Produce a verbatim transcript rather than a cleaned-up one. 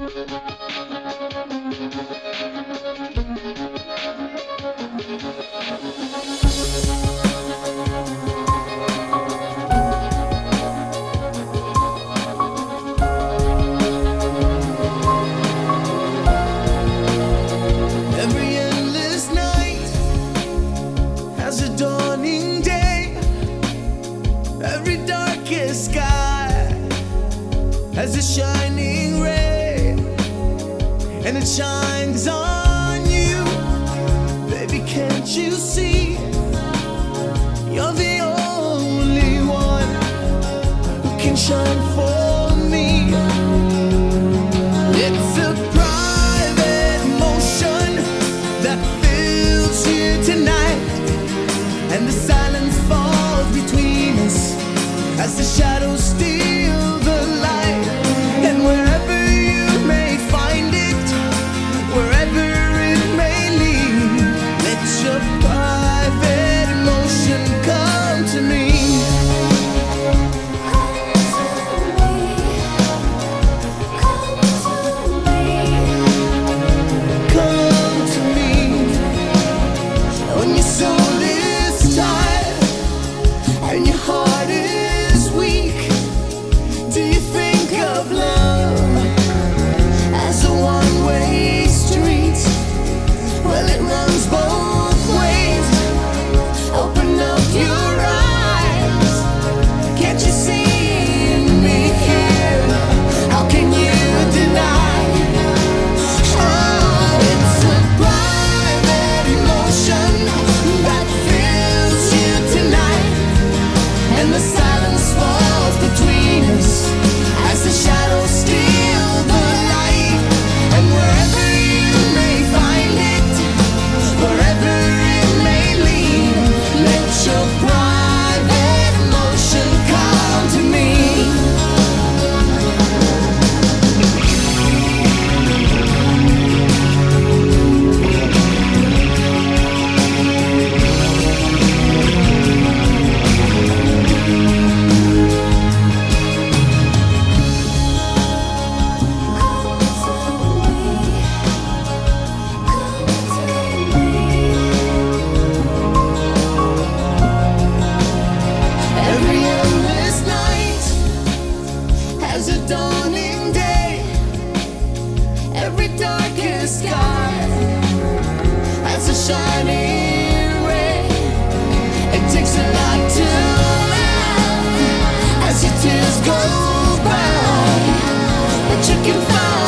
Every endless night has a dawning day. Every darkest sky has a shining ray, and it shines on you. Baby, can't you see? You're the only one who can shine for me. It's a private motion that fills you tonight, and the silence falls between us as the shadows steal the light. And wherever you may find it, wherever it may lead, let your private emotion come to me. Come to me. When your soul is tired and your heart is weak, do you think of love as a one-way street? Well, it runs both ways. Open up your eyes. Can't you see me here? How can you deny? Oh, it's a private emotion that fills you tonight, and the silence falls between us as the shadows steal the light. And wherever you may find it, wherever it may lead, let your private emotion come to me. Every endless night has a dawning day. Every darkest sky has a shining ray. It takes a lot to laugh as your tears go by, but you can find